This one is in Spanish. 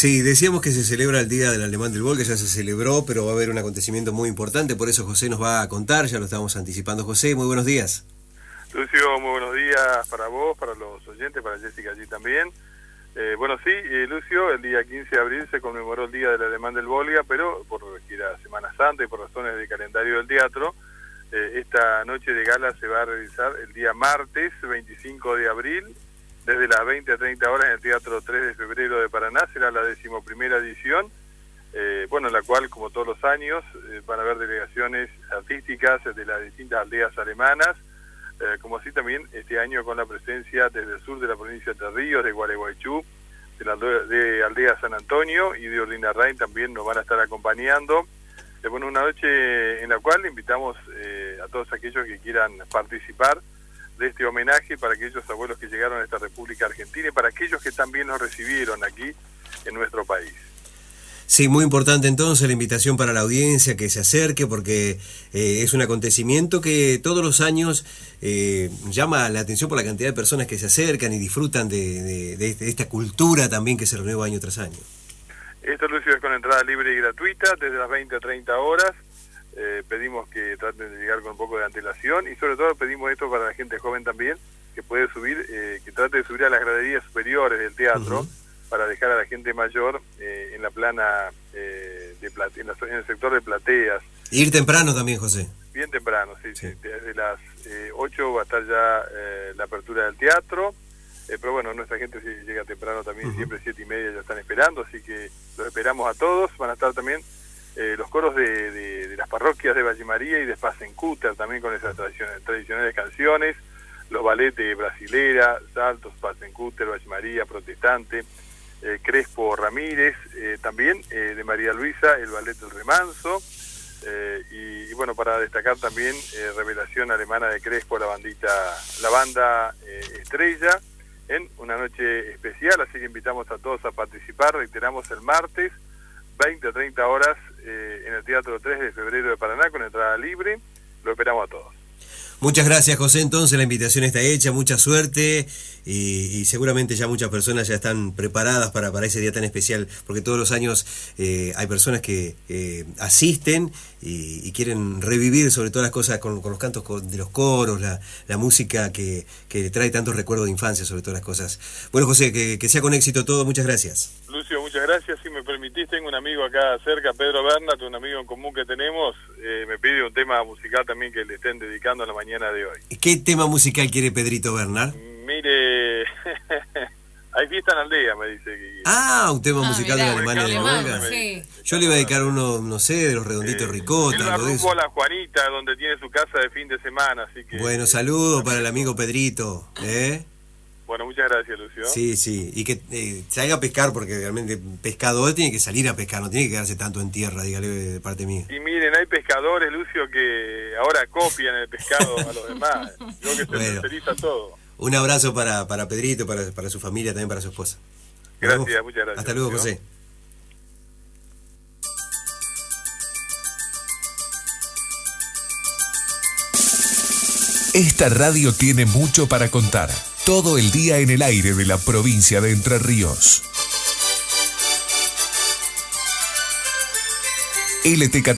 Sí, decíamos que se celebra el Día del Alemán del Volga, ya se celebró, pero va a haber un acontecimiento muy importante, por eso José nos va a contar, ya lo estamos anticipando. José, muy buenos días. Lucio, muy buenos días para vos, para los oyentes, para Jessica allí también. Lucio, el día 15 de abril se conmemoró el Día del Alemán del Volga, pero por que era Semana Santa y por razones de calendario del teatro, esta noche de gala se va a realizar el día martes 25 de abril, desde las 20 a 30 horas en el Teatro 3 de Febrero de Paraná. Será la 11ª edición, en la cual, como todos los años, van a haber delegaciones artísticas de las distintas aldeas alemanas, como así también este año con la presencia desde el sur de la provincia de Entre Ríos, de Gualeguaychú, de Aldea San Antonio y de Ordinarrain también nos van a estar acompañando. Una noche en la cual invitamos a todos aquellos que quieran participar de este homenaje para aquellos abuelos que llegaron a esta República Argentina y para aquellos que también nos recibieron aquí en nuestro país. Sí, muy importante entonces la invitación para la audiencia que se acerque, porque es un acontecimiento que todos los años llama la atención por la cantidad de personas que se acercan y disfrutan de esta cultura también que se renueva año tras año. Esto, Lucio, es con entrada libre y gratuita, desde las 20 a 30 horas. Pedimos que traten de llegar con un poco de antelación y sobre todo pedimos esto para la gente joven también, que puede subir, que trate de subir a las graderías superiores del teatro, para dejar a la gente mayor en la plana, en el sector de plateas. Ir temprano también, José. Bien temprano, sí. Desde las 8 va a estar ya la apertura del teatro, pero nuestra gente si llega temprano también, siempre 7:30 ya están esperando, así que los esperamos a todos. Van a estar también los coros de las parroquias de Valle María y de Spasencúter, también con esas tradicionales canciones, los ballet de Brasilera, Saltos, Spasencúter, Valle María, Protestante, Crespo Ramírez, también de María Luisa, el ballet del Remanso, para destacar también Revelación Alemana de Crespo, la banda Estrella, en una noche especial, así que invitamos a todos a participar. Reiteramos, el martes 20 a 30 horas en el Teatro 3 de Febrero de Paraná, con entrada libre. Lo esperamos a todos. Muchas gracias, José. Entonces la invitación está hecha, mucha suerte y seguramente ya muchas personas ya están preparadas para ese día tan especial, porque todos los años hay personas que asisten y quieren revivir sobre todas las cosas con los cantos de los coros, la música que trae tantos recuerdos de infancia, sobre todas las cosas. Bueno, José, que sea con éxito todo. Muchas gracias. Lucio, muchas gracias. Si me permitís, tengo un amigo acá cerca, Pedro Bernat, un amigo en común que tenemos, me pide un tema musical también que le estén dedicando a la mañana de hoy. ¿Qué tema musical quiere Pedrito Bernat? Mire, hay fiesta en aldea, me dice. Un tema musical de la Alemania del Volga. Sí. Yo le iba a dedicar uno, no sé, de los Redonditos Ricota. Él va rumbo a la Juanita, donde tiene su casa de fin de semana, así que... Bueno, saludos para el amigo Pedrito, Bueno, muchas gracias, Lucio. Sí, y que salga a pescar, porque realmente pescador tiene que salir a pescar, no tiene que quedarse tanto en tierra, dígale de parte mía. Y miren, hay pescadores, Lucio, que ahora copian el pescado a los demás. Yo que se terceriza todo. Un abrazo para Pedrito, para su familia, también para su esposa. Gracias, muchas gracias. Hasta luego, Lucio. José. Esta radio tiene mucho para contar. Todo el día en el aire de la provincia de Entre Ríos. LTK